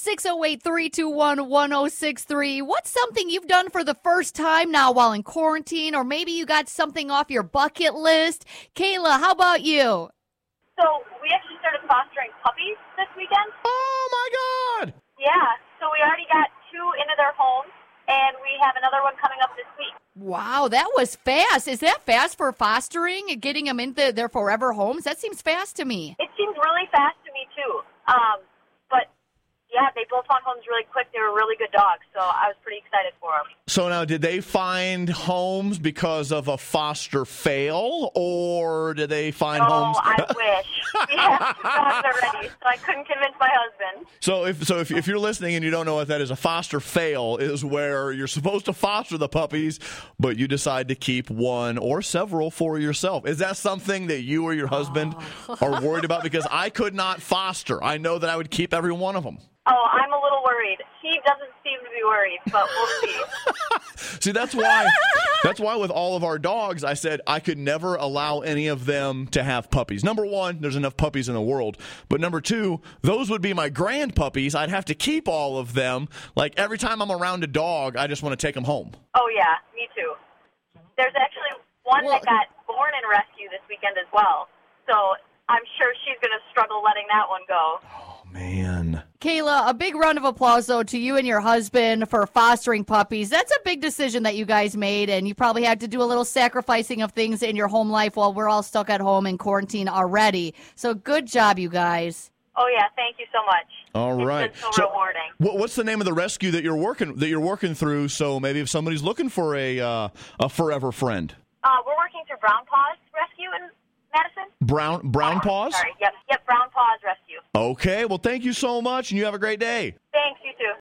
608-321-1063. What's something you've done for the first time now while in quarantine, or maybe you got something off your bucket list? Kayla, how about you? So we actually started fostering puppies this weekend. Oh, my God. Yeah, so we already got 2 into their homes, and we have another one coming up this week. Wow, that was fast. Is that fast for fostering and getting them into their forever homes? That seems fast to me. It seems really fast to me, too. But, yeah, they both found homes really quick. They were really good dogs, so I was pretty excited for them. So now, did they find homes because of a foster fail, or did they find homes? Oh, I wish. We have 2 dogs already, so I couldn't convince my husband. So if you're listening and you don't know what that is, a foster fail is where you're supposed to foster the puppies, but you decide to keep one or several for yourself. Is that something that you or your husband are worried about? Because I could not foster. I know that I would keep every one of them. Oh, I'm a little worried. He doesn't seem to be worried, but we'll see. See, that's why with all of our dogs, I said I could never allow any of them to have puppies. Number one, there's enough puppies in the world. But number two, those would be my grand puppies. I'd have to keep all of them. Like every time I'm around a dog, I just want to take them home. Oh, yeah, me too. There's actually one that got born in rescue this weekend as well. So I'm sure she's going to struggle letting that one go. Oh, man. Kayla, a big round of applause, though, to you and your husband for fostering puppies. That's a big decision that you guys made, and you probably had to do a little sacrificing of things in your home life while we're all stuck at home in quarantine already. So good job, you guys. Oh, yeah, thank you so much. All right. It's been so rewarding. What's the name of the rescue that you're working through? So maybe if somebody's looking for a forever friend. We're working through Brown Paws Rescue in Madison. Brown Paws? Sorry, yep, Brown Paws Rescue. Okay, well, thank you so much, and you have a great day.